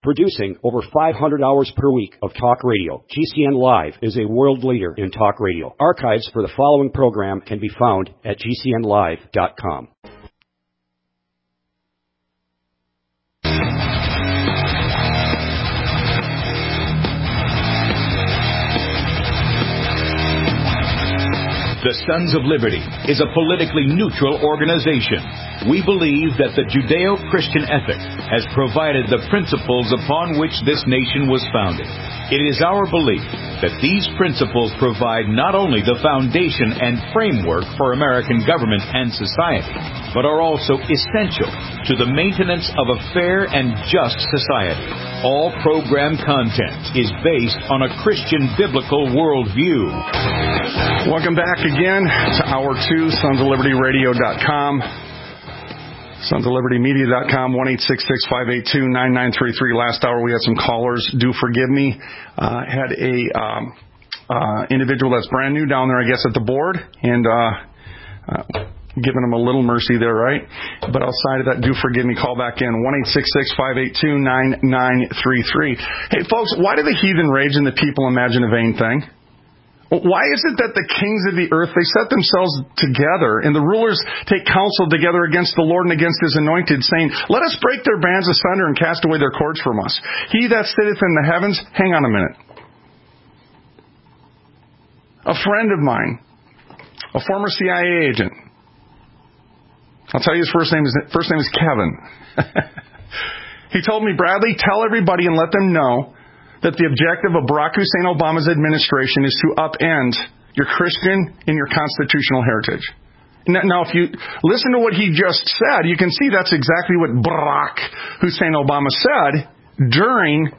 Producing over 500 hours per week of talk radio, GCN Live is a world leader in talk radio. Archives for the following program can be found at GCNlive.com. The Sons of Liberty is a politically neutral organization. We believe that the Judeo-Christian ethic has provided the principles upon which this nation was founded. It is our belief that these principles provide not only the foundation and framework for American government and society, but are also essential to the maintenance of a fair and just society. All program content is based on a Christian biblical worldview. Welcome back again to Hour 2, sonsoflibertyradio.com, sonsoflibertymedia.com, 1-866-582-9933. Last hour we had some callers. Do forgive me. Had a individual that's brand new down there, I guess, at the board, and giving them a little mercy there, right? But outside of that, do forgive me. Call back in, 1-866-582-9933. Hey, folks, why do the heathen rage and the people imagine a vain thing? Why is it that the kings of the earth, they set themselves together, and the rulers take counsel together against the Lord and against His anointed, saying, let us break their bands asunder and cast away their cords from us. He that sitteth in the heavens, hang on a minute. A friend of mine, a former CIA agent, I'll tell you his first name is Kevin. He told me, Bradley, tell everybody and let them know that the objective of Barack Hussein Obama's administration is to upend your Christian and your constitutional heritage. Now, if you listen to what he just said, you can see that's exactly what Barack Hussein Obama said during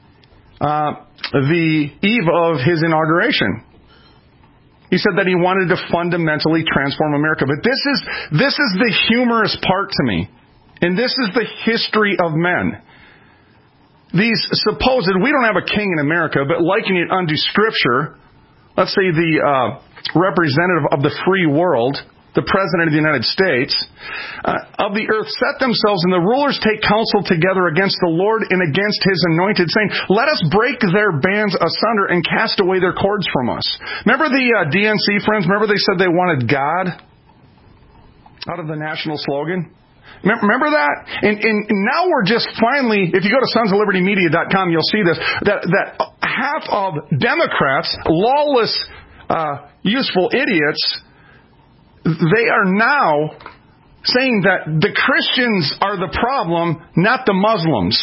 the eve of his inauguration. He said that he wanted to fundamentally transform America. But this is the humorous part to me. And this is the history of men. These supposed, we don't have a king in America, but likening it unto Scripture, let's say the representative of the free world, the President of the United States, of the earth set themselves, and the rulers take counsel together against the Lord and against His anointed, saying, let us break their bands asunder and cast away their cords from us. Remember the DNC friends? Remember they said they wanted God out of the national slogan? Remember that? And now we're just finally, if you go to sonsoflibertymedia.com, you'll see this, that half of Democrats, lawless, useful idiots, they are now saying that the Christians are the problem, not the Muslims.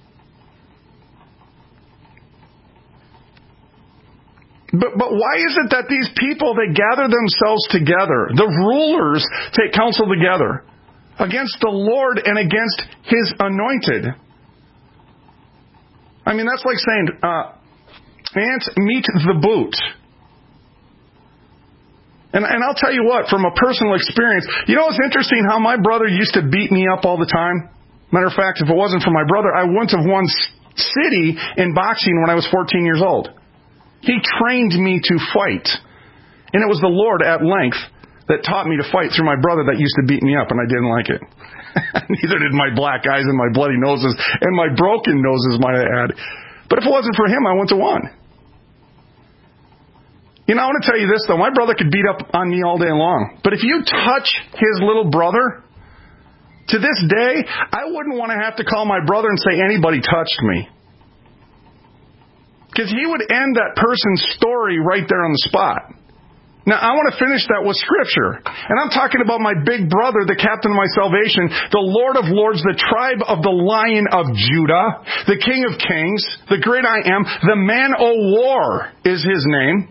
But why is it that these people, they gather themselves together, the rulers take counsel together against the Lord and against His anointed? I mean, that's like saying, ants meet the boot. And I'll tell you what, from a personal experience, you know it's interesting how my brother used to beat me up all the time? Matter of fact, if it wasn't for my brother, I wouldn't have won city in boxing when I was 14 years old. He trained me to fight. And it was the Lord at length that taught me to fight through my brother that used to beat me up, and I didn't like it. Neither did my black eyes and my bloody noses and my broken noses might have had. But if it wasn't for him, I wouldn't have won. You know, I want to tell you this, though. My brother could beat up on me all day long. But if you touch his little brother, to this day, I wouldn't want to have to call my brother and say anybody touched me. Because he would end that person's story right there on the spot. Now, I want to finish that with Scripture. And I'm talking about my big brother, the captain of my salvation, the Lord of lords, the tribe of the Lion of Judah, the King of kings, the great I am, the man o' war is his name.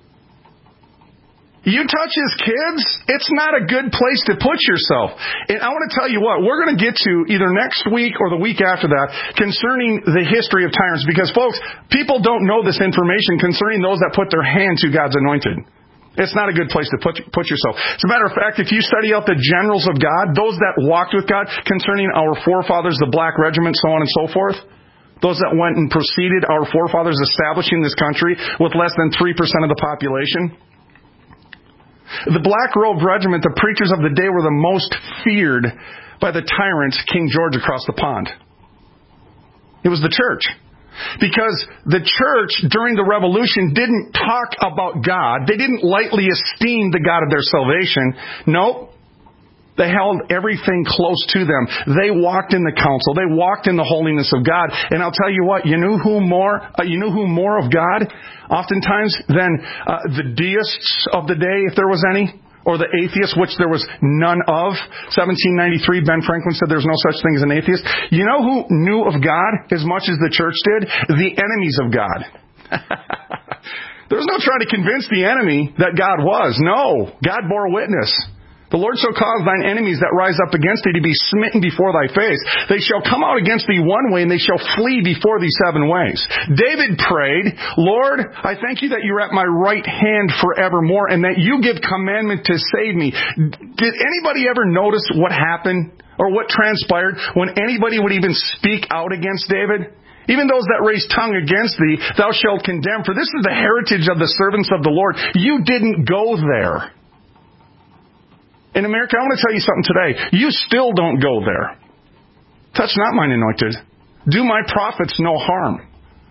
You touch his kids, it's not a good place to put yourself. And I want to tell you what, we're going to get to either next week or the week after that concerning the history of tyrants. Because, folks, people don't know this information concerning those that put their hand to God's anointed. It's not a good place to put yourself. As a matter of fact, if you study out the generals of God, those that walked with God, concerning our forefathers, the Black Regiment, so on and so forth, those that went and preceded our forefathers establishing this country with less than 3% of the population, the Black Robe Regiment, the preachers of the day, were the most feared by the tyrant King George across the pond. It was the church. Because the church during the revolution didn't talk about God. They didn't lightly esteem the God of their salvation. Nope. They held everything close to them. They walked in the counsel. They walked in the holiness of God. And I'll tell you what, you knew who more of God oftentimes than the deists of the day, if there was any, or the atheists, which there was none of. 1793, Ben Franklin said there's no such thing as an atheist. You know who knew of God as much as the church did? The enemies of God. There was no trying to convince the enemy that God was. No, God bore witness. The Lord shall cause thine enemies that rise up against thee to be smitten before thy face. They shall come out against thee one way, and they shall flee before thee 7 ways. David prayed, Lord, I thank you that you're at my right hand forevermore, and that you give commandment to save me. Did anybody ever notice what happened, or what transpired, when anybody would even speak out against David? Even those that raise tongue against thee, thou shalt condemn, for this is the heritage of the servants of the Lord. You didn't go there. In America, I want to tell you something today. You still don't go there. Touch not mine anointed. Do my prophets no harm.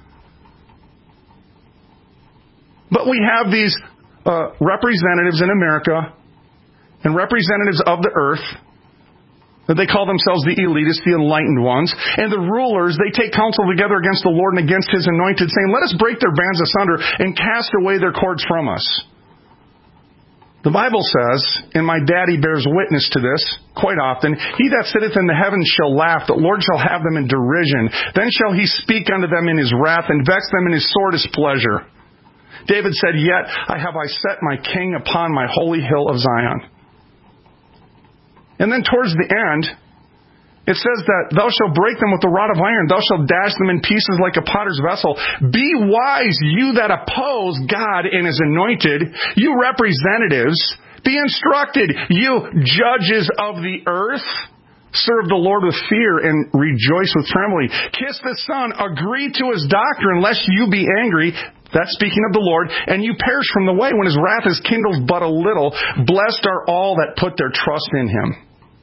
But we have these representatives in America and representatives of the earth that they call themselves the elitists, the enlightened ones. And the rulers, they take counsel together against the Lord and against His anointed, saying, let us break their bands asunder and cast away their cords from us. The Bible says, and my daddy bears witness to this quite often, he that sitteth in the heavens shall laugh, the Lord shall have them in derision. Then shall he speak unto them in his wrath, and vex them in his sore displeasure. David said, yet have I set my king upon my holy hill of Zion. And then towards the end, it says that thou shalt break them with the rod of iron. Thou shalt dash them in pieces like a potter's vessel. Be wise, you that oppose God and His anointed. You representatives, be instructed. You judges of the earth, serve the Lord with fear and rejoice with trembling. Kiss the Son. Agree to His doctrine, lest you be angry. That's speaking of the Lord. And you perish from the way when His wrath is kindled but a little. Blessed are all that put their trust in Him.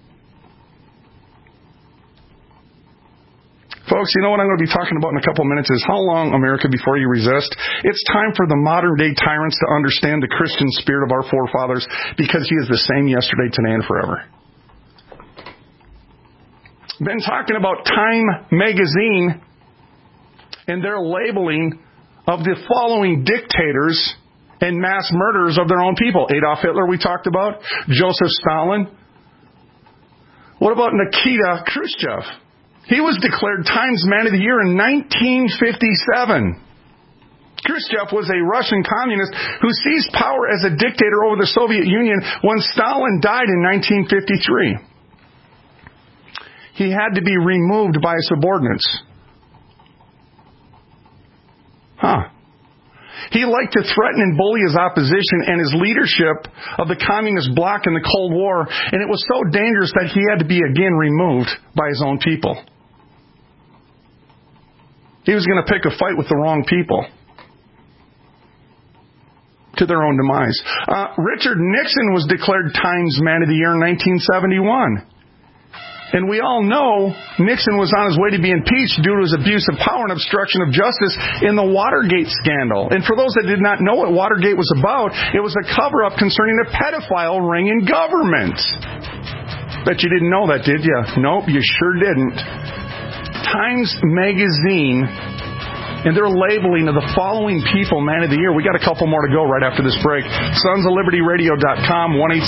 Folks, you know what I'm going to be talking about in a couple minutes is how long, America, before you resist? It's time for the modern-day tyrants to understand the Christian spirit of our forefathers, because He is the same yesterday, today, and forever. Been talking about Time magazine and their labeling of the following dictators and mass murderers of their own people. Adolf Hitler, we talked about. Joseph Stalin. What about Nikita Khrushchev? He was declared Times Man of the Year in 1957. Khrushchev was a Russian communist who seized power as a dictator over the Soviet Union when Stalin died in 1953. He had to be removed by his subordinates. He liked to threaten and bully his opposition and his leadership of the communist bloc in the Cold War, and it was so dangerous that he had to be again removed by his own people. He was going to pick a fight with the wrong people to their own demise. Richard Nixon was declared Times Man of the Year in 1971. And we all know Nixon was on his way to be impeached due to his abuse of power and obstruction of justice in the Watergate scandal. And for those that did not know what Watergate was about, it was a cover-up concerning a pedophile ring in government. Bet you didn't know that, did you? Nope, you sure didn't. Times Magazine and their labeling of the following people Man of the Year. We got a couple more to go right after this break. SonsOfLibertyRadio.com,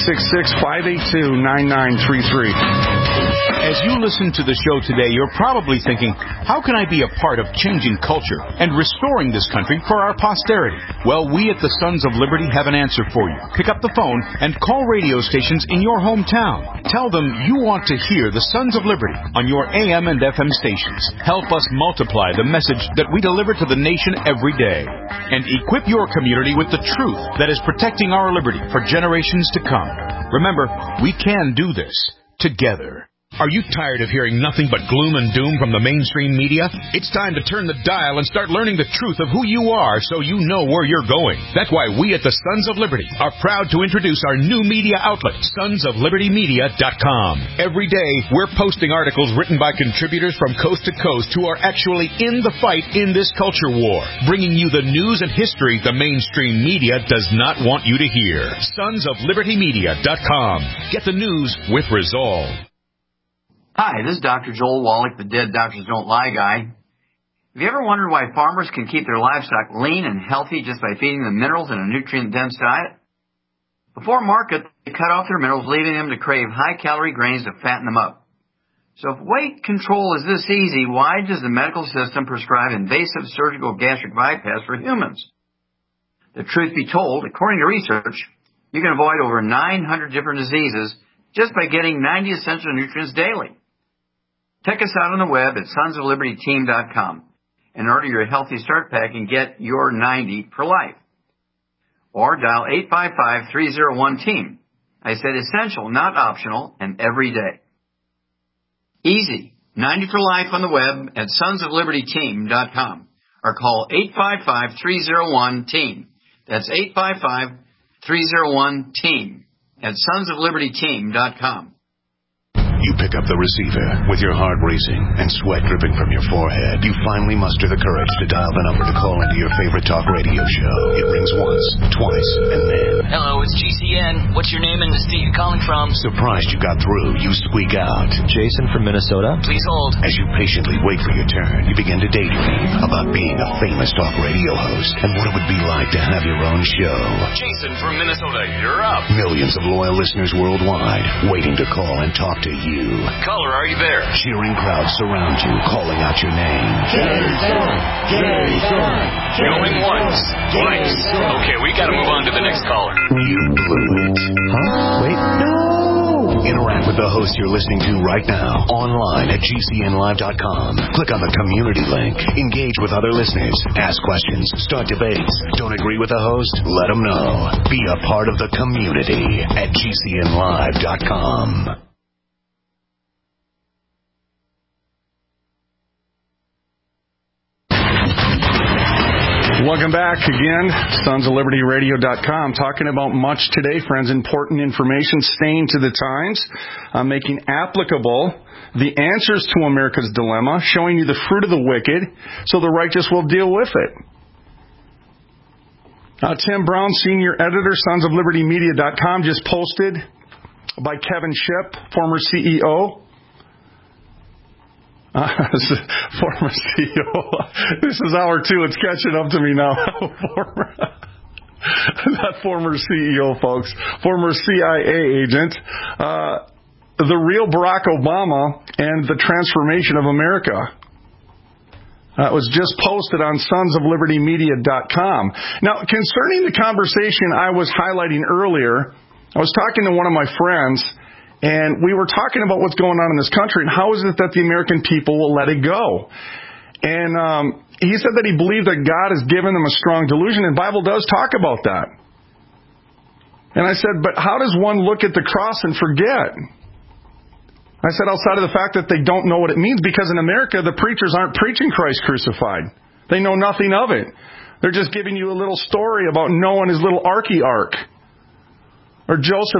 1-866-582-9933. As you listen to the show today, you're probably thinking, how can I be a part of changing culture and restoring this country for our posterity? Well, we at the Sons of Liberty have an answer for you. Pick up the phone and call radio stations in your hometown. Tell them you want to hear the Sons of Liberty on your AM and FM stations. Help us multiply the message that we deliver to the nation every day. And equip your community with the truth that is protecting our liberty for generations to come. Remember, we can do this together. Are you tired of hearing nothing but gloom and doom from the mainstream media? It's time to turn the dial and start learning the truth of who you are so you know where you're going. That's why we at the Sons of Liberty are proud to introduce our new media outlet, sonsoflibertymedia.com. Every day, we're posting articles written by contributors from coast to coast who are actually in the fight in this culture war, bringing you the news and history the mainstream media does not want you to hear. Sonsoflibertymedia.com. Get the news with resolve. Hi, this is Dr. Joel Wallach, the Dead Doctors Don't Lie guy. Have you ever wondered why farmers can keep their livestock lean and healthy just by feeding them minerals in a nutrient-dense diet? Before market, they cut off their minerals, leaving them to crave high-calorie grains to fatten them up. So if weight control is this easy, why does the medical system prescribe invasive surgical gastric bypass for humans? The truth be told, according to research, you can avoid over 900 different diseases just by getting 90 essential nutrients daily. Check us out on the web at sonsoflibertyteam.com and order your Healthy Start Pack and get your 90 for life. Or dial 855-301-TEAM. I said essential, not optional, and every day. Easy. 90 for life on the web at sonsoflibertyteam.com or call 855-301-TEAM. That's 855-301-TEAM at sonsoflibertyteam.com. You pick up the receiver with your heart racing and sweat dripping from your forehead. You finally muster the courage to dial the number to call into your favorite talk radio show. It rings once, twice, and then... Hello, it's GCN. What's your name and the state you're calling from? Surprised you got through, you squeak out. Jason from Minnesota. Please hold. As you patiently wait for your turn, you begin to daydream about being a famous talk radio host and what it would be like to have your own show. Jason from Minnesota, you're up. Millions of loyal listeners worldwide waiting to call and talk to you. Caller, are you there? Cheering crowds surround you, calling out your name. Jason! Jason! Going once, twice. Okay, we gotta move on to the next caller. You blew it. Huh? Wait, no! Interact with the host you're listening to right now, online at GCNlive.com. Click on the community link. Engage with other listeners. Ask questions. Start debates. Don't agree with the host? Let them know. Be a part of the community at GCNlive.com. Welcome back again, sonsoflibertyradio.com, talking about much today, friends, important information, staying to the times, making applicable the answers to America's dilemma, showing you the fruit of the wicked so the righteous will deal with it. Tim Brown, senior editor, sonsoflibertymedia.com, just posted by Kevin Shipp, former CEO. Former CEO. This is hour two. It's catching up to me now. Not former CEO, folks. Former CIA agent. The real Barack Obama and the transformation of America. It was just posted on sonsoflibertymedia.com. Now, concerning the conversation I was highlighting earlier, I was talking to one of my friends, and we were talking about what's going on in this country and how is it that the American people will let it go. And he said that he believed that God has given them a strong delusion, and the Bible does talk about that. And I said, but how does one look at the cross and forget? I said, outside of the fact that they don't know what it means, because in America, the preachers aren't preaching Christ crucified. They know nothing of it. They're just giving you a little story about Noah and his little ark. Or Joshua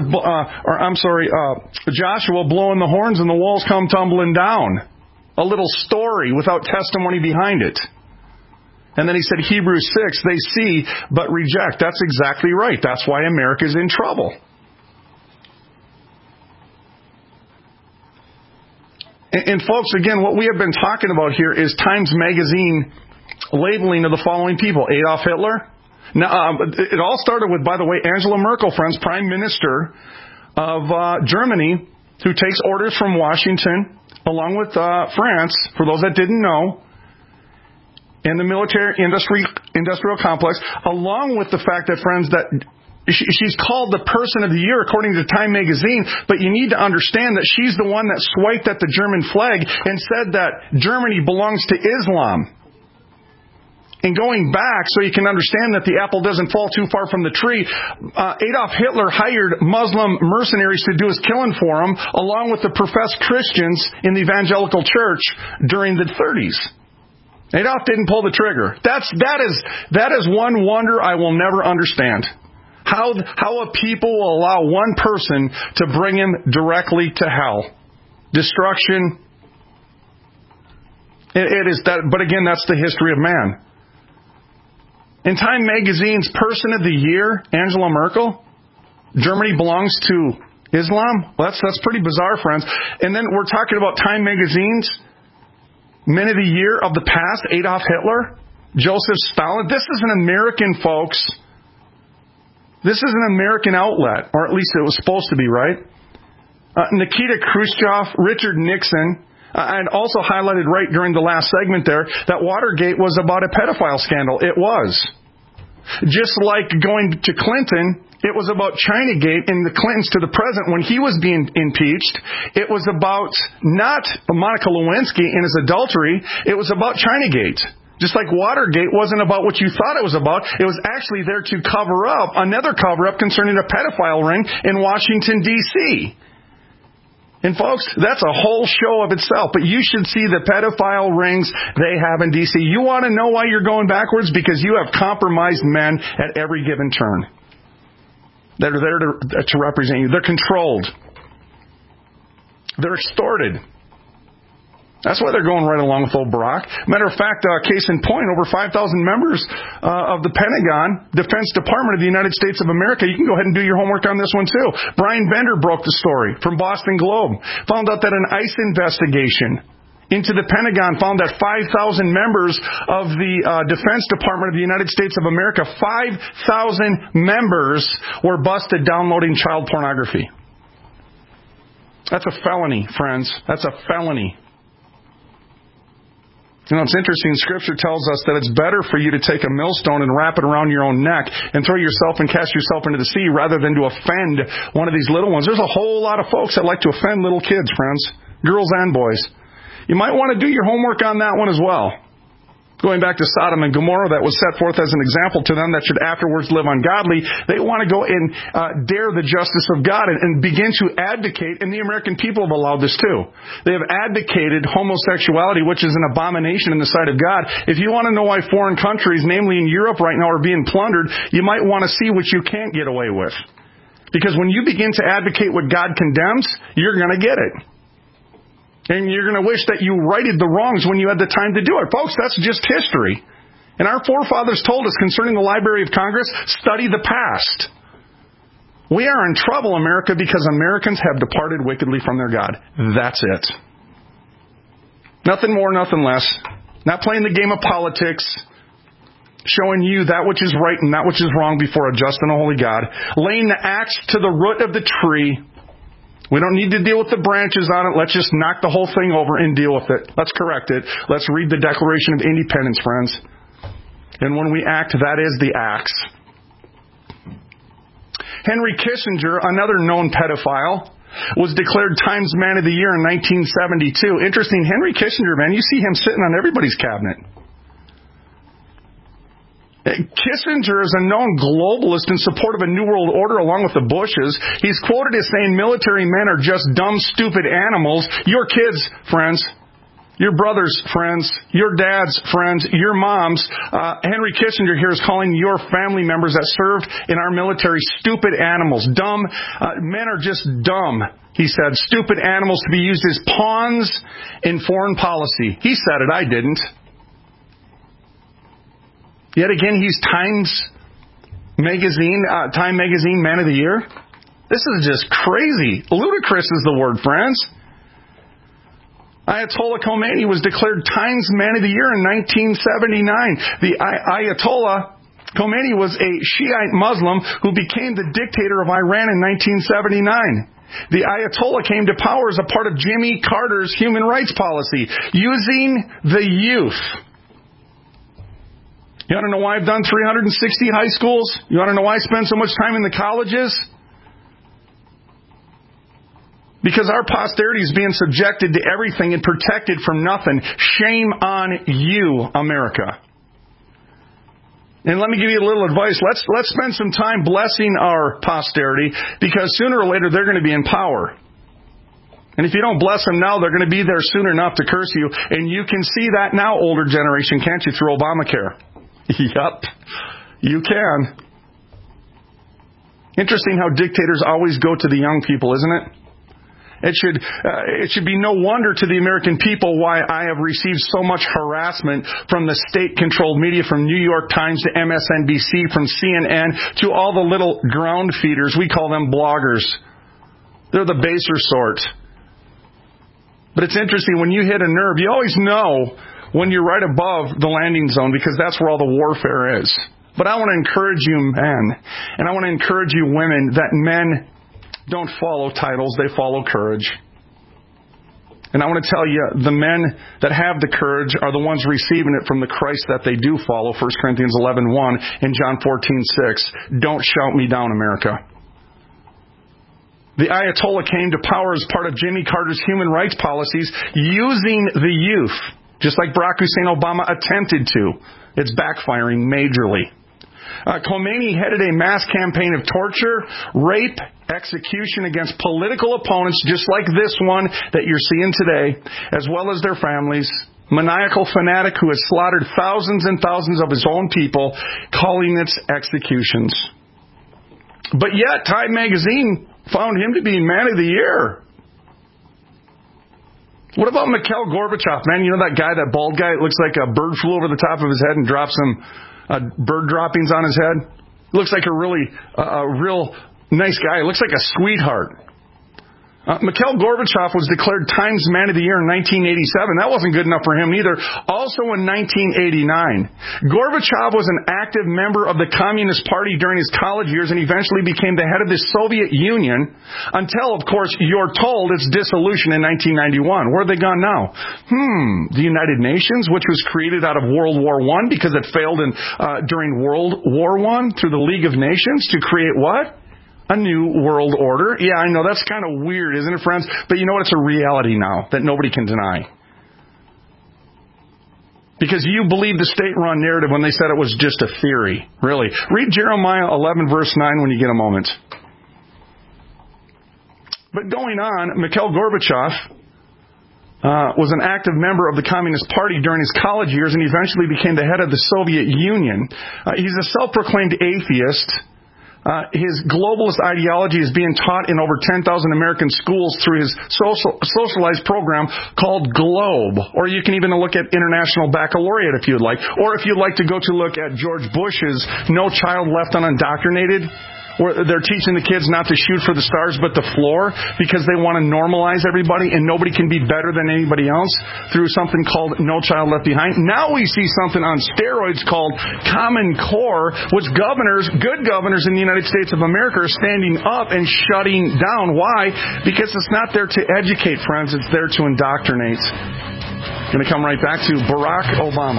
blowing the horns and the walls come tumbling down. A little story without testimony behind it. And then he said, Hebrews 6, they see but reject. That's exactly right. That's why America's in trouble. And folks, again, what we have been talking about here is Times Magazine labeling of the following people. Adolf Hitler. Now, it all started with, by the way, Angela Merkel, friends, Prime Minister of Germany, who takes orders from Washington, along with France, for those that didn't know, and the military industrial complex, along with the fact that, friends, that she's called the Person of the Year, according to Time Magazine, but you need to understand that she's the one that swiped at the German flag and said that Germany belongs to Islam. And going back, so you can understand that the apple doesn't fall too far from the tree, Adolf Hitler hired Muslim mercenaries to do his killing for him, along with the professed Christians in the evangelical church during the 30s. Adolf didn't pull the trigger. That is one wonder I will never understand. How a people will allow one person to bring him directly to hell. Destruction. It is that, but again, that's the history of man. In Time Magazine's Person of the Year, Angela Merkel, Germany belongs to Islam. Well, that's pretty bizarre, friends. And then we're talking about Time Magazine's Men of the Year of the past, Adolf Hitler, Joseph Stalin. This is an American, folks. This is an American outlet, or at least it was supposed to be, right? Nikita Khrushchev, Richard Nixon, and also highlighted right during the last segment there that Watergate was about a pedophile scandal. It was. Just like going to Clinton, it was about Chinagate and the Clintons to the president when he was being impeached. It was about not Monica Lewinsky and his adultery. It was about Chinagate. Just like Watergate wasn't about what you thought it was about. It was actually there to cover up another cover-up concerning a pedophile ring in Washington, D.C. And folks, that's a whole show of itself. But you should see the pedophile rings they have in D.C. You want to know why you're going backwards? Because you have compromised men at every given turn that are there to represent you. They're controlled. They're extorted. That's why they're going right along with old Barack. Matter of fact, case in point, over 5,000 members of the Pentagon, Defense Department of the United States of America. You can go ahead and do your homework on this one too. Brian Bender broke the story from Boston Globe. Found out that an ICE investigation into the Pentagon found that 5,000 members of the Defense Department of the United States of America, 5,000 members were busted downloading child pornography. That's a felony, friends. That's a felony. You know, it's interesting. Scripture tells us that it's better for you to take a millstone and wrap it around your own neck and throw yourself and cast yourself into the sea rather than to offend one of these little ones. There's a whole lot of folks that like to offend little kids, friends, girls and boys. You might want to do your homework on that one as well. Going back to Sodom and Gomorrah, that was set forth as an example to them that should afterwards live ungodly. They want to go and dare the justice of God and begin to advocate, and the American people have allowed this too. They have advocated homosexuality, which is an abomination in the sight of God. If you want to know why foreign countries, namely in Europe right now, are being plundered, you might want to see what you can't get away with. Because when you begin to advocate what God condemns, you're going to get it. And you're going to wish that you righted the wrongs when you had the time to do it. Folks, that's just history. And our forefathers told us concerning the Library of Congress, study the past. We are in trouble, America, because Americans have departed wickedly from their God. That's it. Nothing more, nothing less. Not playing the game of politics, showing you that which is right and that which is wrong before a just and a holy God. Laying the axe to the root of the tree. We don't need to deal with the branches on it. Let's just knock the whole thing over and deal with it. Let's correct it. Let's read the Declaration of Independence, friends. And when we act, that is the axe. Henry Kissinger, another known pedophile, was declared Times Man of the Year in 1972. Interesting, Henry Kissinger, man, you see him sitting on everybody's cabinet. Kissinger is a known globalist in support of a New World Order along with the Bushes. He's quoted as saying military men are just dumb, stupid animals. Your kids, friends. Your brothers, friends. Your dads, friends. Your moms. Henry Kissinger here is calling your family members that served in our military stupid animals. Dumb. Men are just dumb, he said. Stupid animals to be used as pawns in foreign policy. He said it, I didn't. Yet again, he's Time Magazine Man of the Year. This is just crazy. Ludicrous is the word, friends. Ayatollah Khomeini was declared Times Man of the Year in 1979. The Ayatollah Khomeini was a Shiite Muslim who became the dictator of Iran in 1979. The Ayatollah came to power as a part of Jimmy Carter's human rights policy, using the youth. You want to know why I've done 360 high schools? You want to know why I spend so much time in the colleges? Because our posterity is being subjected to everything and protected from nothing. Shame on you, America. And let me give you a little advice. Let's spend some time blessing our posterity, because sooner or later they're going to be in power. And if you don't bless them now, they're going to be there soon enough to curse you. And you can see that now, older generation, can't you, through Obamacare? Yup, you can. Interesting how dictators always go to the young people, isn't it? It should be no wonder to the American people why I have received so much harassment from the state-controlled media, from New York Times to MSNBC, from CNN to all the little ground feeders. We call them bloggers. They're the baser sort. But it's interesting, when you hit a nerve, you always know when you're right above the landing zone, because that's where all the warfare is. But I want to encourage you men, and I want to encourage you women, that men don't follow titles, they follow courage. And I want to tell you, the men that have the courage are the ones receiving it from the Christ that they do follow. 1 Corinthians 11:1 and John 14:6. Don't shout me down, America. The Ayatollah came to power as part of Jimmy Carter's human rights policies, using the youth, just like Barack Hussein Obama attempted to. It's backfiring majorly. Khomeini headed a mass campaign of torture, rape, execution against political opponents, just like this one that you're seeing today, as well as their families. Maniacal fanatic who has slaughtered thousands and thousands of his own people, calling it executions. But yet, Time magazine found him to be Man of the Year. What about Mikhail Gorbachev, man? You know that guy, that bald guy? It looks like a bird flew over the top of his head and dropped some bird droppings on his head. Looks like a real nice guy. Looks like a sweetheart. Mikhail Gorbachev was declared Times Man of the Year in 1987. That wasn't good enough for him either. Also in 1989, Gorbachev was an active member of the Communist Party during his college years and eventually became the head of the Soviet Union until, of course, you're told its dissolution in 1991. Where have they gone now? The United Nations, which was created out of World War I because it failed during World War I through the League of Nations to create what? A new world order. Yeah, I know, that's kind of weird, isn't it, friends? But you know what? It's a reality now that nobody can deny. Because you believe the state-run narrative when they said it was just a theory. Really. Read Jeremiah 11, verse 9 when you get a moment. But going on, Mikhail Gorbachev was an active member of the Communist Party during his college years and eventually became the head of the Soviet Union. He's a self-proclaimed atheist. His globalist ideology is being taught in over 10,000 American schools through his socialized program called GLOBE. Or you can even look at International Baccalaureate if you'd like. Or if you'd like to go to look at George Bush's No Child Left Unindoctrinated, where they're teaching the kids not to shoot for the stars but the floor because they want to normalize everybody and nobody can be better than anybody else through something called No Child Left Behind. Now we see something on steroids called Common Core, which good governors in the United States of America are standing up and shutting down. Why? Because it's not there to educate, friends. It's there to indoctrinate. Going to come right back to Barack Obama.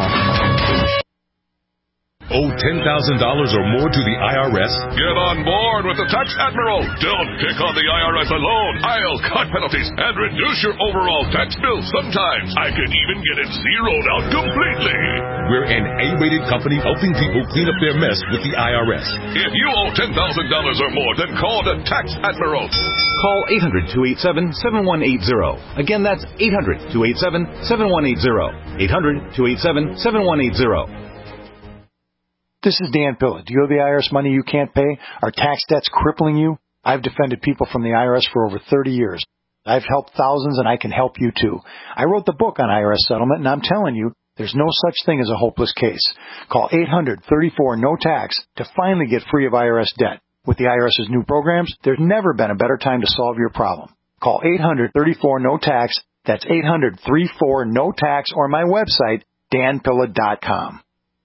Owe $10,000 or more to the IRS? Get on board with the Tax Admiral. Don't pick on the IRS alone. I'll cut penalties and reduce your overall tax bill. Sometimes I can even get it zeroed out completely. We're an A-rated company helping people clean up their mess with the IRS. If you owe $10,000 or more, then call the Tax Admiral. Call 800-287-7180. Again, that's 800-287-7180. 800-287-7180. This is Dan Pilla. Do you owe the IRS money you can't pay? Are tax debts crippling you? I've defended people from the IRS for over 30 years. I've helped thousands, and I can help you too. I wrote the book on IRS settlement, and I'm telling you, there's no such thing as a hopeless case. Call 800-34-NO-TAX to finally get free of IRS debt. With the IRS's new programs, there's never been a better time to solve your problem. Call 800-34-NO-TAX. That's 800-34-NO-TAX, or my website, danpilla.com.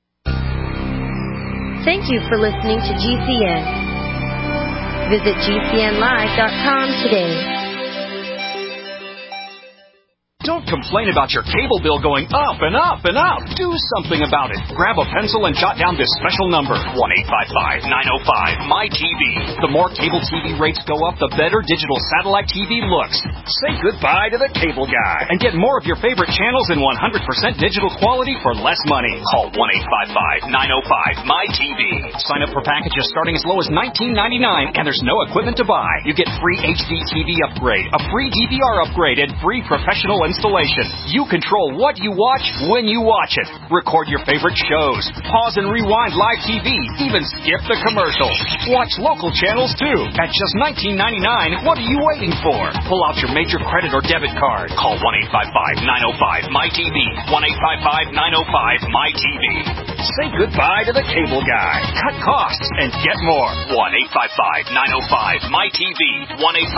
Thank you for listening to GCN. Visit GCNlive.com today. Don't complain about your cable bill going up and up and up. Do something about it. Grab a pencil and jot down this special number, 1-855-905-MY-TV. The more cable TV rates go up, the better digital satellite TV looks. Say goodbye to the cable guy and get more of your favorite channels in 100% digital quality for less money. Call 1-855-905-MY-TV. Sign up for packages starting as low as $19.99, and there's no equipment to buy. You get free HD TV upgrade, a free DVR upgrade, and free professional installation. You control what you watch when you watch it. Record your favorite shows. Pause and rewind live TV. Even skip the commercials. Watch local channels too. At just $19.99, what are you waiting for? Pull out your major credit or debit card. Call 1-855-905-MY-TV. 1-855-905-MY-TV. Say goodbye to the cable guy. Cut costs and get more. 1-855-905-MY-TV.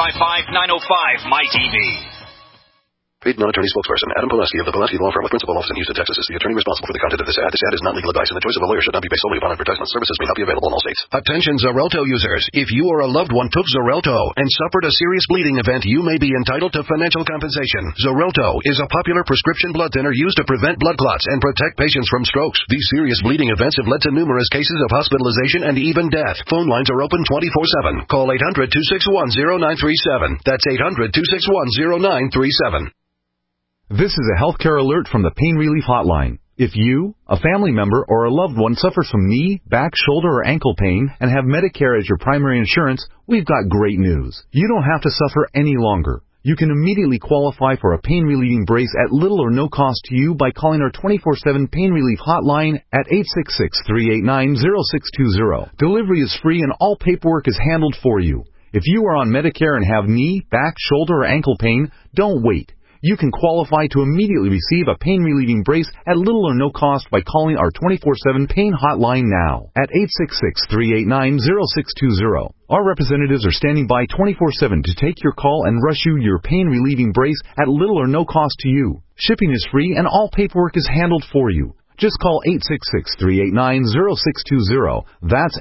1-855-905-MY-TV. Paid non-attorney spokesperson Adam Pulaski of the Pulaski Law Firm with principal office in Houston, Texas is the attorney responsible for the content of this ad. This ad is not legal advice, and the choice of a lawyer should not be based solely upon advertisement. Services may not be available in all states. Attention Xarelto users. If you or a loved one took Xarelto and suffered a serious bleeding event, you may be entitled to financial compensation. Xarelto is a popular prescription blood thinner used to prevent blood clots and protect patients from strokes. These serious bleeding events have led to numerous cases of hospitalization and even death. Phone lines are open 24/7. Call 800-261-0937. That's 800-261-0937. This is a healthcare alert from the Pain Relief Hotline. If you, a family member, or a loved one suffers from knee, back, shoulder, or ankle pain and have Medicare as your primary insurance, we've got great news. You don't have to suffer any longer. You can immediately qualify for a pain-relieving brace at little or no cost to you by calling our 24/7 Pain Relief Hotline at 866-389-0620. Delivery is free and all paperwork is handled for you. If you are on Medicare and have knee, back, shoulder, or ankle pain, don't wait. You can qualify to immediately receive a pain-relieving brace at little or no cost by calling our 24/7 Pain Hotline now at 866-389-0620. Our representatives are standing by 24/7 to take your call and rush you your pain-relieving brace at little or no cost to you. Shipping is free and all paperwork is handled for you. Just call 866-389-0620. That's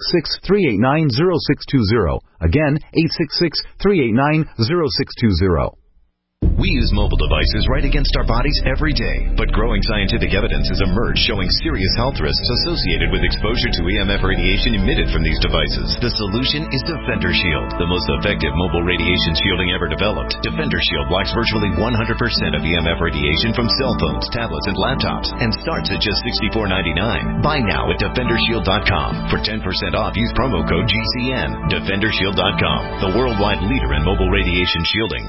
866-389-0620. Again, 866-389-0620. We use mobile devices right against our bodies every day, but growing scientific evidence has emerged showing serious health risks associated with exposure to EMF radiation emitted from these devices. The solution is Defender Shield, the most effective mobile radiation shielding ever developed. Defender Shield blocks virtually 100% of EMF radiation from cell phones, tablets, and laptops, and starts at just $64.99. Buy now at DefenderShield.com. For 10% off, use promo code GCN. DefenderShield.com, the worldwide leader in mobile radiation shielding.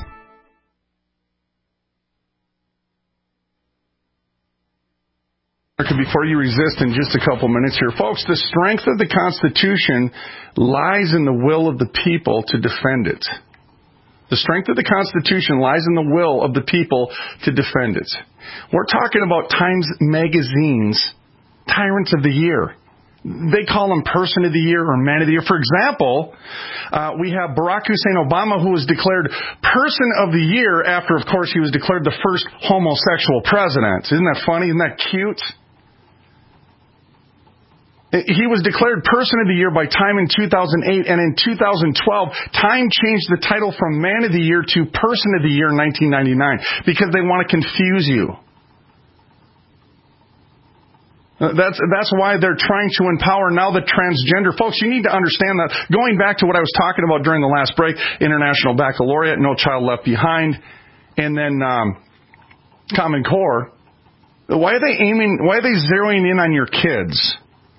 Before you resist in just a couple minutes here. Folks, the strength of the Constitution lies in the will of the people to defend it. The strength of the Constitution lies in the will of the people to defend it. We're talking about Times Magazine's Tyrants of the Year. They call them Person of the Year or Man of the Year. For example, we have Barack Hussein Obama, who was declared Person of the Year after, of course, he was declared the first homosexual president. Isn't that funny? Isn't that cute? He was declared Person of the Year by Time in 2008, and in 2012, Time changed the title from Man of the Year to Person of the Year in 1999 because they want to confuse you. That's why they're trying to empower now the transgender folks. You need to understand that. Going back to what I was talking about during the last break, International Baccalaureate, No Child Left Behind, and then Common Core. Why are they zeroing in on your kids?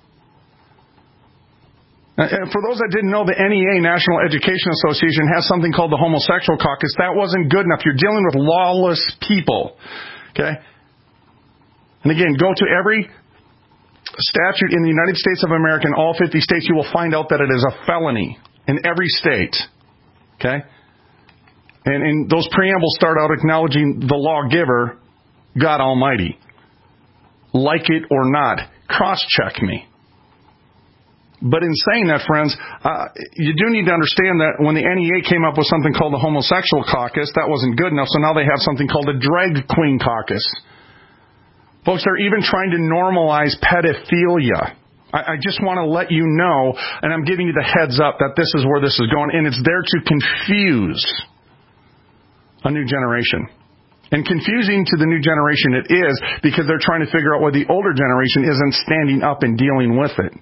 For those that didn't know, the NEA, National Education Association, has something called the Homosexual Caucus. That wasn't good enough. You're dealing with lawless people. Okay? And again, go to every statute in the United States of America, in all 50 states, you will find out that it is a felony in every state. Okay? And those preambles start out acknowledging the lawgiver, God Almighty. Like it or not, cross-check me. But in saying that, friends, you do need to understand that when the NEA came up with something called the Homosexual Caucus, that wasn't good enough, so now they have something called the Drag Queen Caucus. Folks, they're even trying to normalize pedophilia. I just want to let you know, and I'm giving you the heads up that this is where this is going, and it's there to confuse a new generation. And confusing to the new generation it is, because they're trying to figure out why the older generation isn't standing up and dealing with it.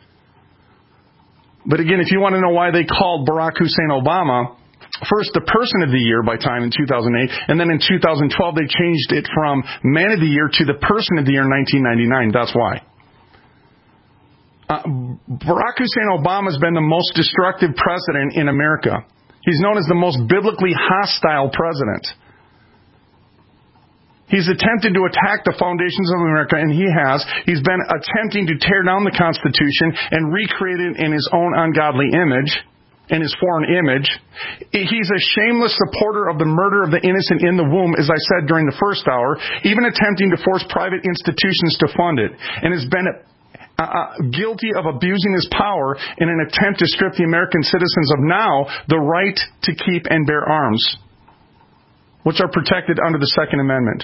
But again, if you want to know why they called Barack Hussein Obama first the Person of the Year by Time in 2008, and then in 2012 they changed it from Man of the Year to the Person of the Year in 1999. That's why. Barack Hussein Obama has been the most destructive president in America. He's known as the most biblically hostile president. He's attempted to attack the foundations of America, and he has. He's been attempting to tear down the Constitution and recreate it in his own ungodly image, in his foreign image. He's a shameless supporter of the murder of the innocent in the womb, as I said during the first hour, even attempting to force private institutions to fund it, and has been guilty of abusing his power in an attempt to strip the American citizens of now the right to keep and bear arms, which are protected under the Second Amendment.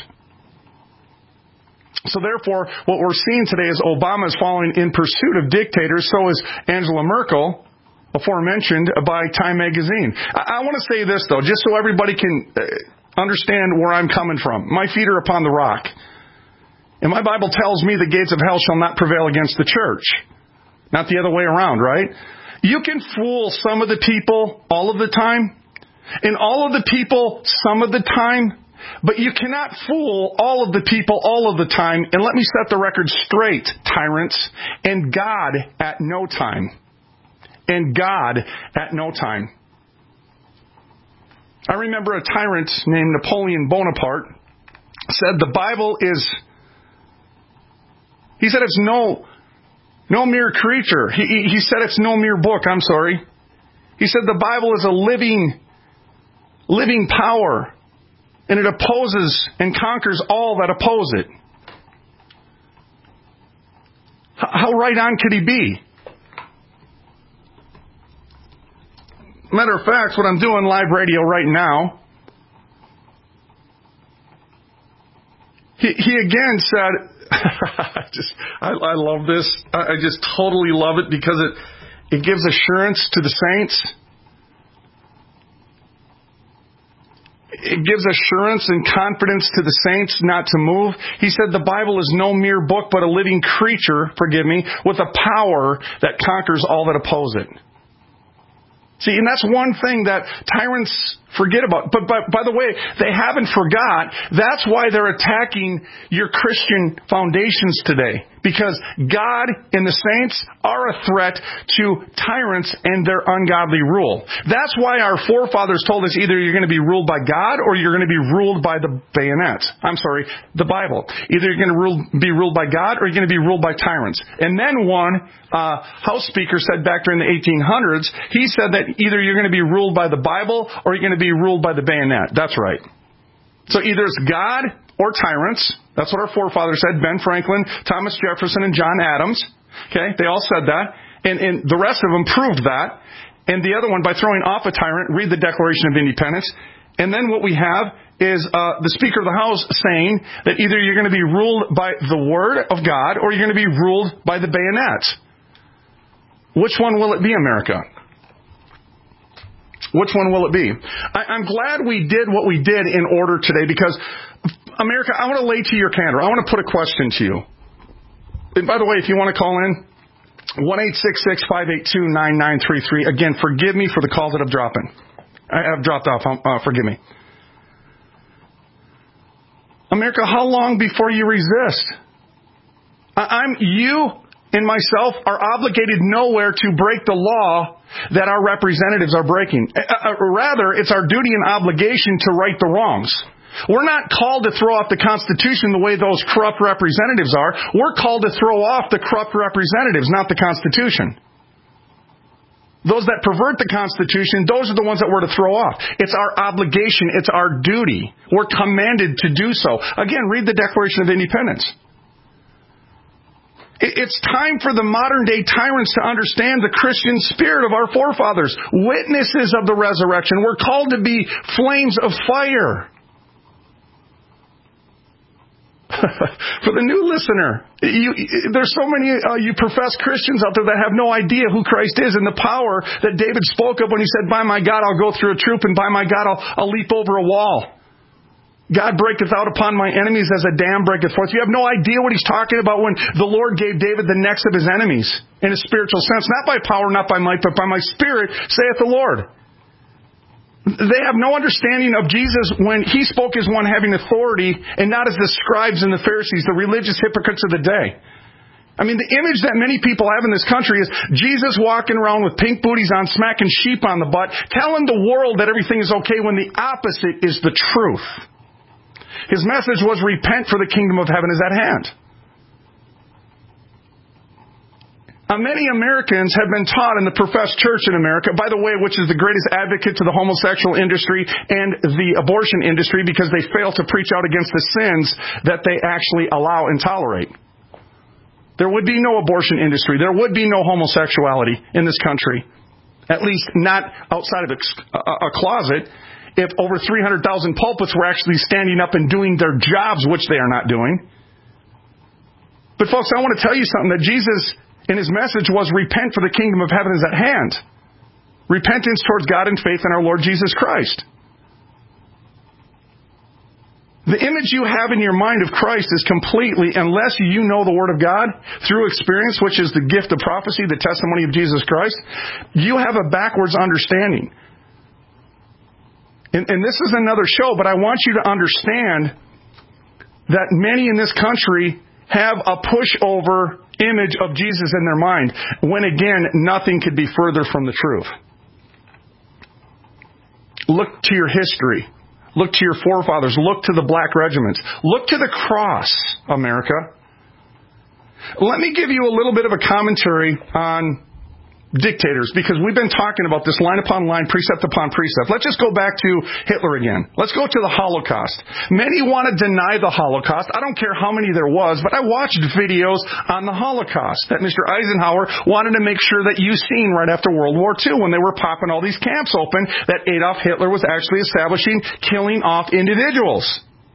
So therefore, what we're seeing today is Obama is following in pursuit of dictators. So is Angela Merkel, aforementioned, by Time magazine. I want to say this, though, just so everybody can understand where I'm coming from. My feet are upon the rock. And my Bible tells me the gates of hell shall not prevail against the church. Not the other way around, right? You can fool some of the people all of the time, and all of the people some of the time, but you cannot fool all of the people all of the time. And let me set the record straight, tyrants, and God at no time. And God at no time. I remember a tyrant named Napoleon Bonaparte said the Bible is... He said it's no mere creature. He said it's no mere book. I'm sorry. He said the Bible is a living power, and it opposes and conquers all that oppose it. How right on could he be? Matter of fact, what I'm doing live radio right now, he again said, I love this. I just totally love it because it gives assurance to the saints. It gives assurance and confidence to the saints not to move. He said the Bible is no mere book, but a living creature, with a power that conquers all that oppose it. See, and that's one thing that tyrants forget about. But by the way, they haven't forgot. That's why they're attacking your Christian foundations today. Because God and the saints are a threat to tyrants and their ungodly rule. That's why our forefathers told us either you're going to be ruled by God or you're going to be ruled by the bayonet. The Bible. Either you're going to be ruled by God or you're going to be ruled by tyrants. And then one House Speaker said back during the 1800s, he said that either you're going to be ruled by the Bible or you're going to be ruled by the bayonet. That's right. So either it's God or tyrants. That's what our forefathers said. Ben Franklin, Thomas Jefferson, and John Adams. Okay, they all said that. And the rest of them proved that. And the other one, by throwing off a tyrant, read the Declaration of Independence. And then what we have is the Speaker of the House saying that either you're going to be ruled by the Word of God or you're going to be ruled by the bayonet. Which one will it be, America? Which one will it be? I'm glad we did what we did in order today because, America, I want to lay to your candor. I want to put a question to you. And by the way, if you want to call in, 1-866-582-9933. Again, forgive me for the calls that I've dropped off. Forgive me. America, how long before you resist? You and myself are obligated nowhere to break the law that our representatives are breaking. Rather, it's our duty and obligation to right the wrongs. We're not called to throw off the Constitution the way those corrupt representatives are. We're called to throw off the corrupt representatives, not the Constitution. Those that pervert the Constitution, those are the ones that we're to throw off. It's our obligation. It's our duty. We're commanded to do so. Again, read the Declaration of Independence. It's time for the modern-day tyrants to understand the Christian spirit of our forefathers, witnesses of the resurrection. We're called to be flames of fire. For the new listener, there's so many you professed Christians out there that have no idea who Christ is and the power that David spoke of when he said, by my God, I'll go through a troop, and by my God, I'll leap over a wall. God breaketh out upon my enemies as a dam breaketh forth. You have no idea what he's talking about when the Lord gave David the necks of his enemies in a spiritual sense. Not by power, not by might, but by my Spirit, saith the Lord. They have no understanding of Jesus when he spoke as one having authority and not as the scribes and the Pharisees, the religious hypocrites of the day. I mean, the image that many people have in this country is Jesus walking around with pink booties on, smacking sheep on the butt, telling the world that everything is okay when the opposite is the truth. His message was, repent, for the kingdom of heaven is at hand. Many Americans have been taught in the professed church in America, by the way, which is the greatest advocate to the homosexual industry and the abortion industry, because they fail to preach out against the sins that they actually allow and tolerate. There would be no abortion industry. There would be no homosexuality in this country, at least not outside of a closet, if over 300,000 pulpits were actually standing up and doing their jobs, which they are not doing. But folks, I want to tell you something, that Jesus, in his message, was repent, for the kingdom of heaven is at hand. Repentance towards God and faith in our Lord Jesus Christ. The image you have in your mind of Christ is completely, unless you know the Word of God through experience, which is the gift of prophecy, the testimony of Jesus Christ, you have a backwards understanding. And this is another show, but I want you to understand that many in this country have a pushover image of Jesus in their mind, when again, nothing could be further from the truth. Look to your history. Look to your forefathers. Look to the black regiments. Look to the cross, America. Let me give you a little bit of a commentary on dictators, because we've been talking about this line upon line, precept upon precept. Let's just go back to Hitler again. Let's go to the Holocaust. Many want to deny the Holocaust. I don't care how many there was, but I watched videos on the Holocaust that Mr. Eisenhower wanted to make sure that you seen right after World War II, when they were popping all these camps open, that Adolf Hitler was actually establishing, killing off individuals.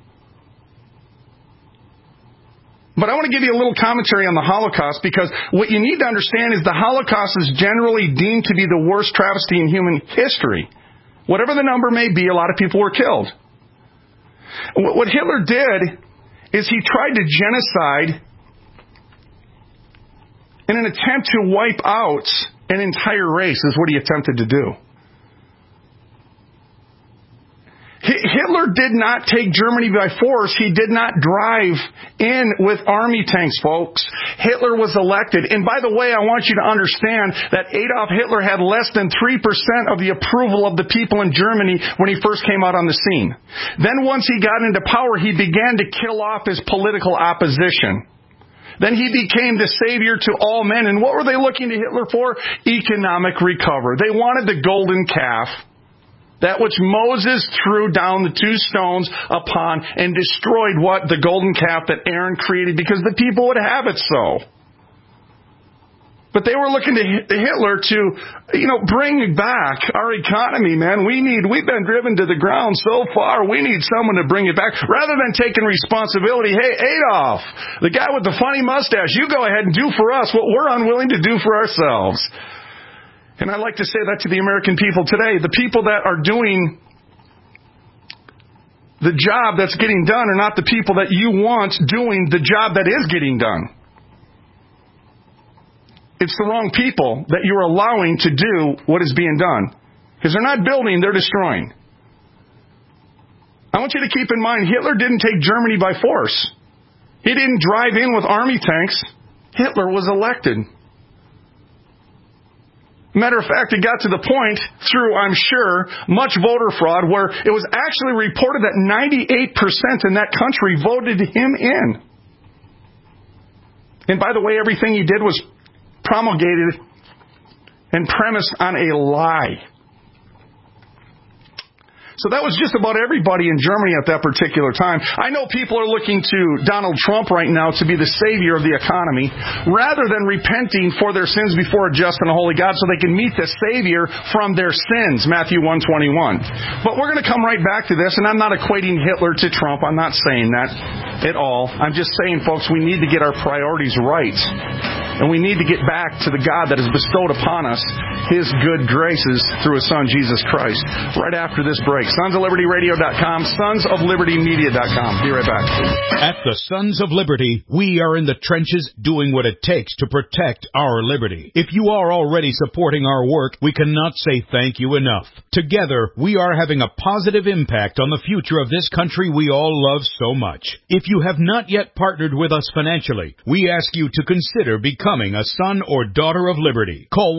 But I want to give you a little commentary on the Holocaust, because what you need to understand is the Holocaust is generally deemed to be the worst travesty in human history. Whatever the number may be, a lot of people were killed. What Hitler did is he tried to genocide in an attempt to wipe out an entire race, is what he attempted to do. Hitler did not take Germany by force. He did not drive in with army tanks, folks. Hitler was elected. And by the way, I want you to understand that Adolf Hitler had less than 3% of the approval of the people in Germany when he first came out on the scene. Then once he got into power, he began to kill off his political opposition. Then he became the savior to all men. And what were they looking to Hitler for? Economic recovery. They wanted the golden calf. That which Moses threw down the two stones upon and destroyed what? The golden calf that Aaron created, because the people would have it so. But they were looking to Hitler to, bring back our economy, man. We've been driven to the ground so far. We need someone to bring it back. Rather than taking responsibility, hey, Adolf, the guy with the funny mustache, you go ahead and do for us what we're unwilling to do for ourselves. And I like to say that to the American people today. The people that are doing the job that's getting done are not the people that you want doing the job that is getting done. It's the wrong people that you're allowing to do what is being done. Because they're not building, they're destroying. I want you to keep in mind, Hitler didn't take Germany by force. He didn't drive in with army tanks. Hitler was elected. Matter of fact, it got to the point, through, I'm sure, much voter fraud, where it was actually reported that 98% in that country voted him in. And by the way, everything he did was promulgated and premised on a lie. So that was just about everybody in Germany at that particular time. I know people are looking to Donald Trump right now to be the savior of the economy, rather than repenting for their sins before a just and a holy God so they can meet the Savior from their sins, Matthew 1:21. But we're going to come right back to this, and I'm not equating Hitler to Trump. I'm not saying that at all. I'm just saying, folks, we need to get our priorities right. And we need to get back to the God that has bestowed upon us His good graces through His Son, Jesus Christ. Right after this break. SonsOfLibertyRadio.com, SonsOfLibertyMedia.com. Be right back. At the Sons of Liberty, we are in the trenches doing what it takes to protect our liberty. If you are already supporting our work, we cannot say thank you enough. Together, we are having a positive impact on the future of this country we all love so much. If you have not yet partnered with us financially, we ask you to consider becoming a son or daughter of liberty. Call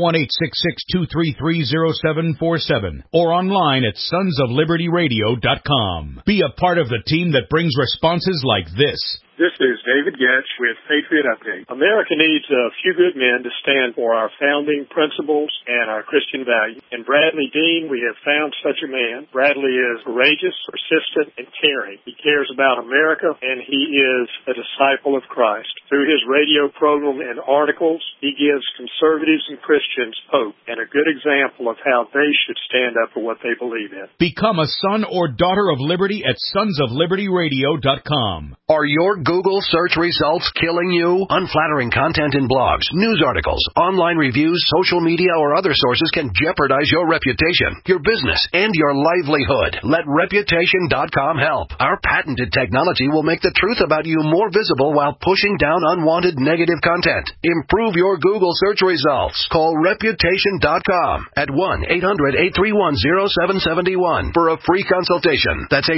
1-866-233-0747 or online at sonsoflibertyradio.com. Be a part of the team that brings responses like this. This is David Getch with Patriot Update. America needs a few good men to stand for our founding principles and our Christian values. In Bradley Dean, we have found such a man. Bradley is courageous, persistent, and caring. He cares about America, and he is a disciple of Christ. Through his radio program and articles, he gives conservatives and Christians hope and a good example of how they should stand up for what they believe in. Become a son or daughter of liberty at sonsoflibertyradio.com. Are your Google search results killing you? Unflattering content in blogs, news articles, online reviews, social media, or other sources can jeopardize your reputation, your business, and your livelihood. Let Reputation.com help. Our patented technology will make the truth about you more visible while pushing down unwanted negative content. Improve your Google search results. Call Reputation.com at 1-800-831-0771 for a free consultation. That's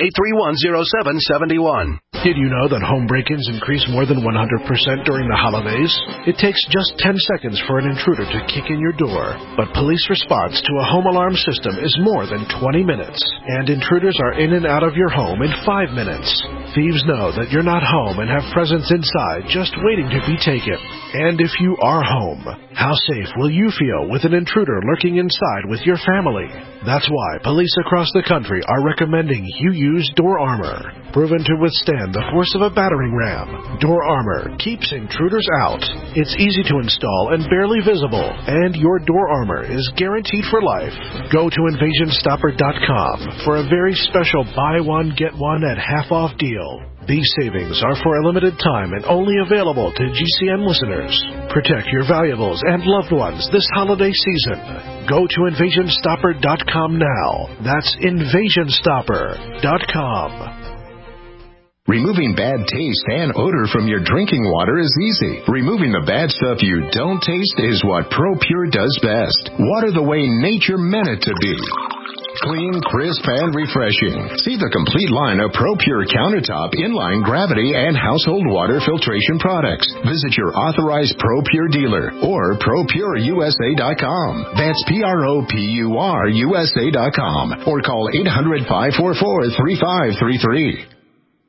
800-831-0771. Did you know that home break-ins increase more than 100% during the holidays? It takes just 10 seconds for an intruder to kick in your door. But police response to a home alarm system is more than 20 minutes. And intruders are in and out of your home in 5 minutes. Thieves know that you're not home and have presents inside just waiting to be taken. And if you are home, how safe will you feel with an intruder lurking inside with your family? That's why police across the country are recommending you use Door Armor. Proven to withstand the force of a battering ram, Door Armor keeps intruders out. It's easy to install and barely visible, and your Door Armor is guaranteed for life. Go to InvasionStopper.com for a very special buy one, get one at half-off deal. These savings are for a limited time and only available to GCN listeners. Protect your valuables and loved ones this holiday season. Go to InvasionStopper.com now. That's InvasionStopper.com. Removing bad taste and odor from your drinking water is easy. Removing the bad stuff you don't taste is what ProPure does best. Water the way nature meant it to be. Clean, crisp, and refreshing. See the complete line of ProPure countertop, inline, gravity, and household water filtration products. Visit your authorized ProPure dealer or ProPureUSA.com. That's ProPureUSA.com or call 800-544-3533.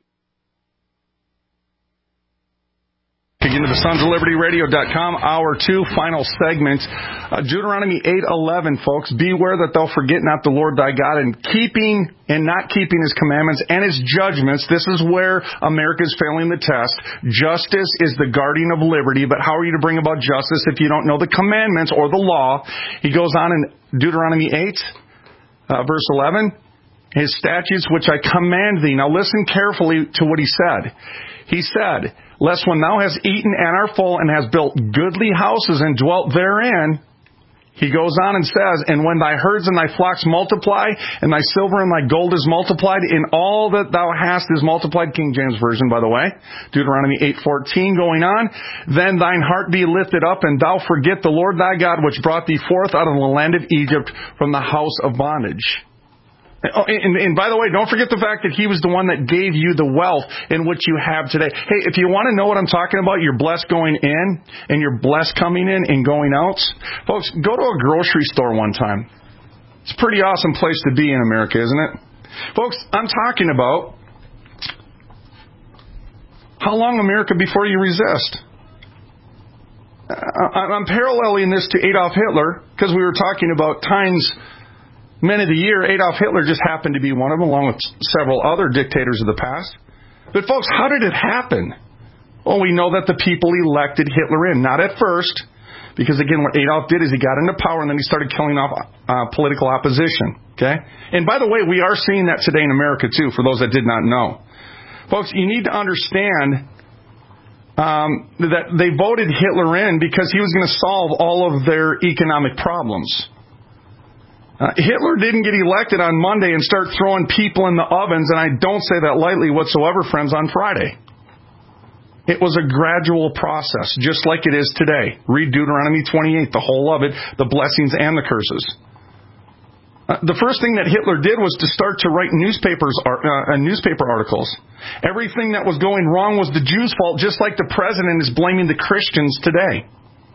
Again to the SonsOfLibertyRadio.com, Hour 2, final segment. Deuteronomy 8:11, folks. Beware that thou forget not the Lord thy God in keeping and not keeping His commandments and His judgments. This is where America is failing the test. Justice is the guardian of liberty, but how are you to bring about justice if you don't know the commandments or the law? He goes on in Deuteronomy 8, verse 11. His statutes which I command thee. Now listen carefully to what he said. He said, lest when thou hast eaten and art full and hast built goodly houses and dwelt therein, he goes on and says, and when thy herds and thy flocks multiply, and thy silver and thy gold is multiplied, in all that thou hast is multiplied, King James Version, by the way, Deuteronomy 8:14 going on, then thine heart be lifted up, and thou forget the Lord thy God, which brought thee forth out of the land of Egypt from the house of bondage. Oh, and by the way, don't forget the fact that He was the one that gave you the wealth in which you have today. Hey, if you want to know what I'm talking about, you're blessed going in and you're blessed coming in and going out. Folks, go to a grocery store one time. It's a pretty awesome place to be in America, isn't it? Folks, I'm talking about how long America before you resist. I'm paralleling this to Adolf Hitler because we were talking about times Men of the Year. Adolf Hitler just happened to be one of them, along with several other dictators of the past. But folks, how did it happen? Well, we know that the people elected Hitler in. Not at first, because again, what Adolf did is he got into power and then he started killing off political opposition. Okay? And by the way, we are seeing that today in America too, for those that did not know. Folks, you need to understand that they voted Hitler in because he was going to solve all of their economic problems. Hitler didn't get elected on Monday and start throwing people in the ovens, and I don't say that lightly whatsoever, friends, on Friday. It was a gradual process, just like it is today. Read Deuteronomy 28, the whole of it, the blessings and the curses. The first thing that Hitler did was to start to write newspaper articles. Everything that was going wrong was the Jews' fault, just like the president is blaming the Christians today.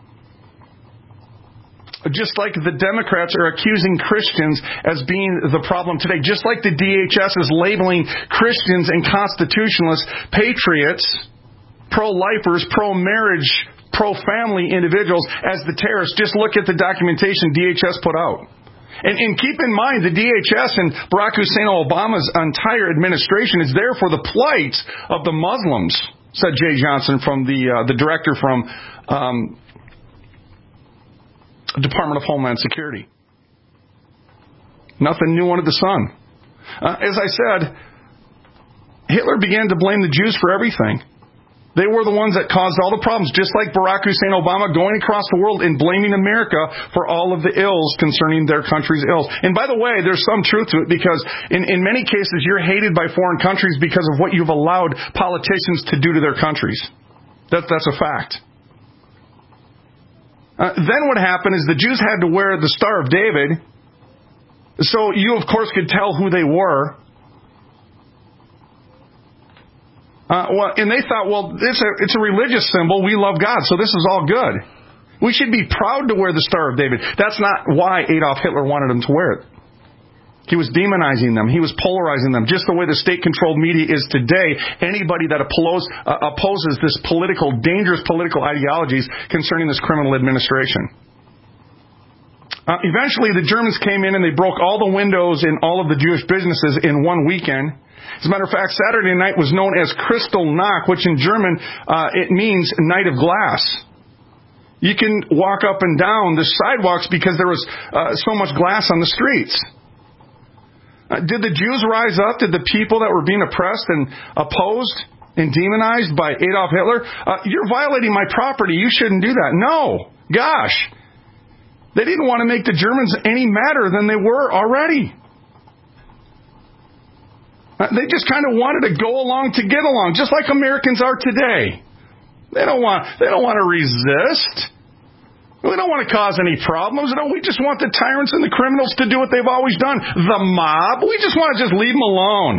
Just like the Democrats are accusing Christians as being the problem today. Just like the DHS is labeling Christians and constitutionalists, patriots, pro-lifers, pro-marriage, pro-family individuals as the terrorists. Just look at the documentation DHS put out. And keep in mind, the DHS and Barack Hussein Obama's entire administration is there for the plight of the Muslims, said Jay Johnson, from the director from Department of Homeland Security. Nothing new under the sun. As I said, Hitler began to blame the Jews for everything. They were the ones that caused all the problems, just like Barack Hussein Obama going across the world and blaming America for all of the ills concerning their country's ills. And by the way, there's some truth to it, because in many cases you're hated by foreign countries because of what you've allowed politicians to do to their countries. That's a fact. Then what happened is the Jews had to wear the Star of David, so you, of course, could tell who they were. And they thought, well, it's a religious symbol. We love God, so this is all good. We should be proud to wear the Star of David. That's not why Adolf Hitler wanted them to wear it. He was demonizing them. He was polarizing them, just the way the state-controlled media is today. Anybody that opposes this dangerous political ideologies concerning this criminal administration. Eventually, the Germans came in and they broke all the windows in all of the Jewish businesses in one weekend. As a matter of fact, Saturday night was known as Kristallnacht, which in German, it means night of glass. You can walk up and down the sidewalks because there was so much glass on the streets. Did the Jews rise up? Did the people that were being oppressed and opposed and demonized by Adolf Hitler? You're violating my property. You shouldn't do that. No. Gosh. They didn't want to make the Germans any madder than they were already. They just kind of wanted to go along to get along, just like Americans are today. They don't want to resist. We don't want to cause any problems. No, we just want the tyrants and the criminals to do what they've always done. The mob, we just want to leave them alone.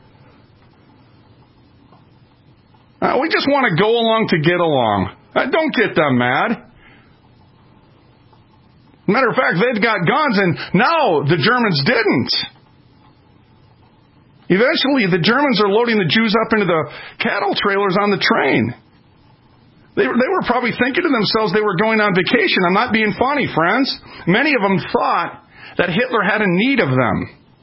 We just want to go along to get along. Don't get them mad. Matter of fact, they've got guns, and now the Germans didn't. Eventually, the Germans are loading the Jews up into the cattle trailers on the train. They were probably thinking to themselves they were going on vacation. I'm not being funny, friends. Many of them thought that Hitler had a need of them.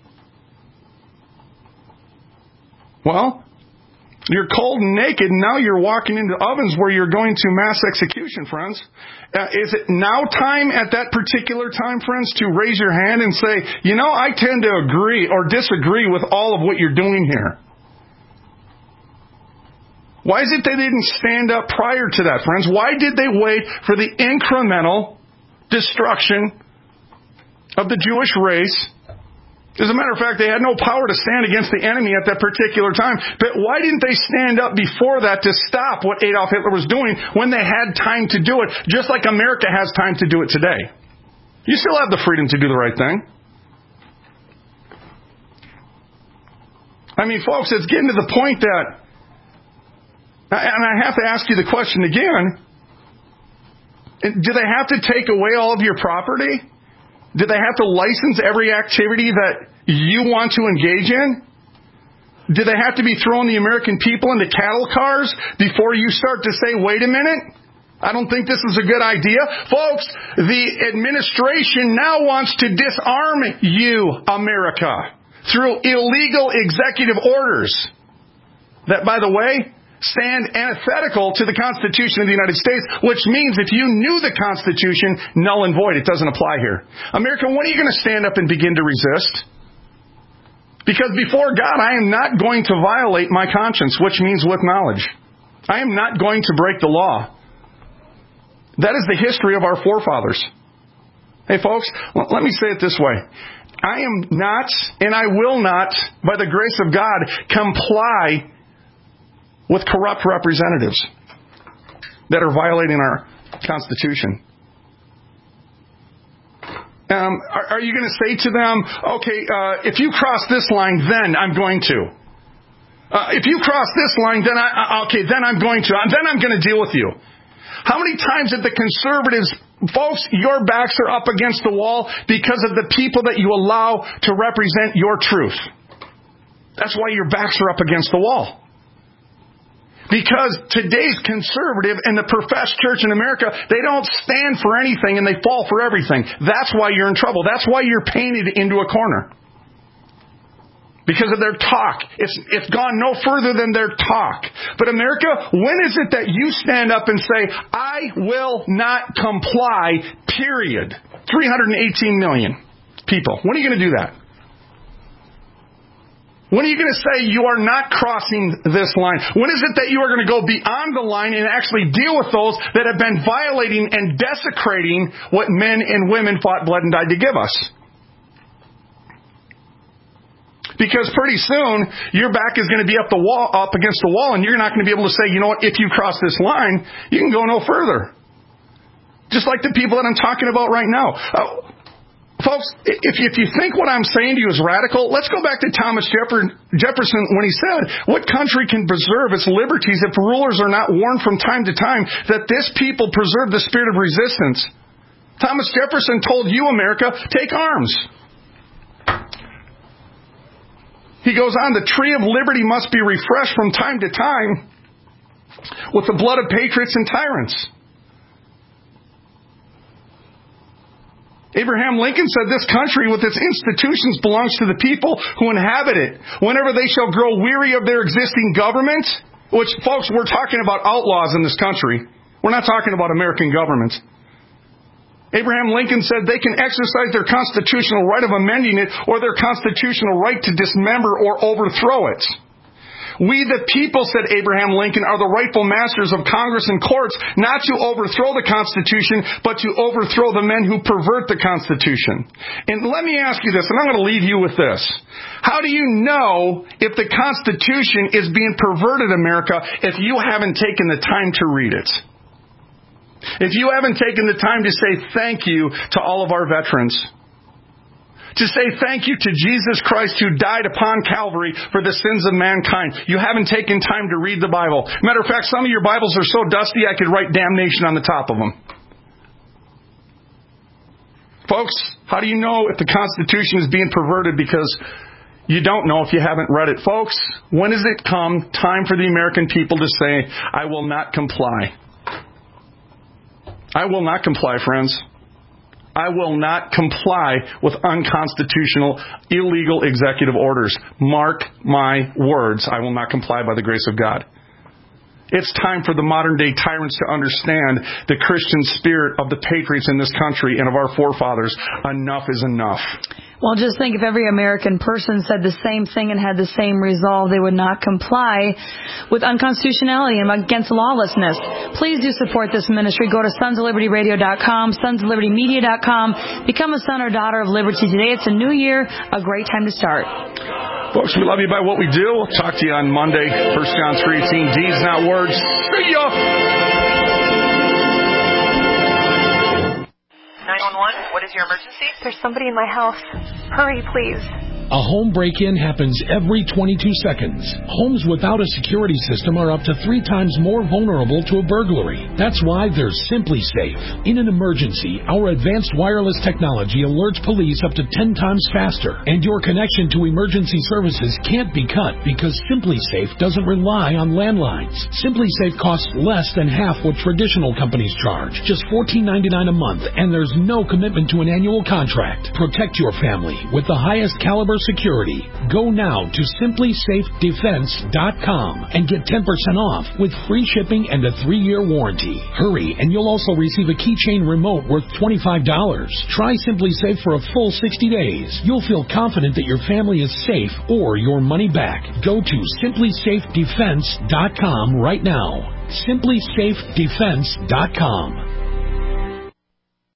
Well, you're cold and naked, and now you're walking into ovens where you're going to mass execution, friends. Is it now time at that particular time, friends, to raise your hand and say, I tend to agree or disagree with all of what you're doing here? Why is it they didn't stand up prior to that, friends? Why did they wait for the incremental destruction of the Jewish race? As a matter of fact, they had no power to stand against the enemy at that particular time. But why didn't they stand up before that to stop what Adolf Hitler was doing when they had time to do it, just like America has time to do it today? You still have the freedom to do the right thing. I mean, folks, it's getting to the point that, and I have to ask you the question again, do they have to take away all of your property? Do they have to license every activity that you want to engage in? Do they have to be throwing the American people into cattle cars before you start to say, wait a minute? I don't think this is a good idea. Folks, the administration now wants to disarm you, America, through illegal executive orders that, by the way, stand antithetical to the Constitution of the United States, which means if you knew the Constitution, null and void, it doesn't apply here. America, when are you going to stand up and begin to resist? Because before God, I am not going to violate my conscience, which means with knowledge. I am not going to break the law. That is the history of our forefathers. Hey, folks, let me say it this way. I am not, and I will not, by the grace of God, comply with corrupt representatives that are violating our Constitution. Are you going to say to them, okay, if you cross this line, then I'm going to. If you cross this line, then then I'm going to. Then I'm going to deal with you. How many times did the conservatives, folks, your backs are up against the wall because of the people that you allow to represent your truth? That's why your backs are up against the wall. Because today's conservative and the professed church in America, they don't stand for anything and they fall for everything. That's why you're in trouble. That's why you're painted into a corner. Because of their talk. It's gone no further than their talk. But America, when is it that you stand up and say, I will not comply, period? 318 million people. When are you going to do that? When are you going to say you are not crossing this line? When is it that you are going to go beyond the line and actually deal with those that have been violating and desecrating what men and women fought, bled, and died to give us? Because pretty soon, your back is going to be up against the wall, and you're not going to be able to say, you know what, if you cross this line, you can go no further. Just like the people that I'm talking about right now. Folks, if you think what I'm saying to you is radical, let's go back to Thomas Jefferson when he said, what country can preserve its liberties if rulers are not warned from time to time that this people preserve the spirit of resistance? Thomas Jefferson told you, America, take arms. He goes on, the tree of liberty must be refreshed from time to time with the blood of patriots and tyrants. Abraham Lincoln said this country with its institutions belongs to the people who inhabit it. Whenever they shall grow weary of their existing government, which, folks, we're talking about outlaws in this country. We're not talking about American government. Abraham Lincoln said they can exercise their constitutional right of amending it or their constitutional right to dismember or overthrow it. We the people, said Abraham Lincoln, are the rightful masters of Congress and courts, not to overthrow the Constitution, but to overthrow the men who pervert the Constitution. And let me ask you this, and I'm going to leave you with this. How do you know if the Constitution is being perverted, America, if you haven't taken the time to read it? If you haven't taken the time to say thank you to all of our veterans? To say thank you to Jesus Christ who died upon Calvary for the sins of mankind. You haven't taken time to read the Bible. Matter of fact, some of your Bibles are so dusty I could write damnation on the top of them. Folks, how do you know if the Constitution is being perverted? Because you don't know if you haven't read it. Folks, when does it come time for the American people to say, I will not comply? I will not comply, friends. I will not comply with unconstitutional, illegal executive orders. Mark my words. I will not comply by the grace of God. It's time for the modern-day tyrants to understand the Christian spirit of the patriots in this country and of our forefathers. Enough is enough. Well, just think if every American person said the same thing and had the same resolve, they would not comply with unconstitutionality and against lawlessness. Please do support this ministry. Go to sonsoflibertyradio.com, sonsoflibertymedia.com. Become a son or daughter of liberty today. It's a new year, a great time to start. Folks, we love you by what we do. We'll talk to you on Monday. 1 John 3:18, deeds, not words. See ya! 911, what is your emergency? There's somebody in my house. Hurry, please. A home break-in happens every 22 seconds. Homes without a security system are up to 3 times more vulnerable to a burglary. That's why there's SimpliSafe. In an emergency, our advanced wireless technology alerts police up to 10 times faster, and your connection to emergency services can't be cut because SimpliSafe doesn't rely on landlines. SimpliSafe costs less than half what traditional companies charge, just $14.99 a month, and there's no commitment to an annual contract. Protect your family with the highest caliber security. Go now to simplysafedefense.com and get 10% off with free shipping and a 3-year warranty. Hurry, and you'll also receive a keychain remote worth $25. Try SimpliSafe for a full 60 days. You'll feel confident that your family is safe or your money back. Go to simplysafedefense.com right now. simplysafedefense.com.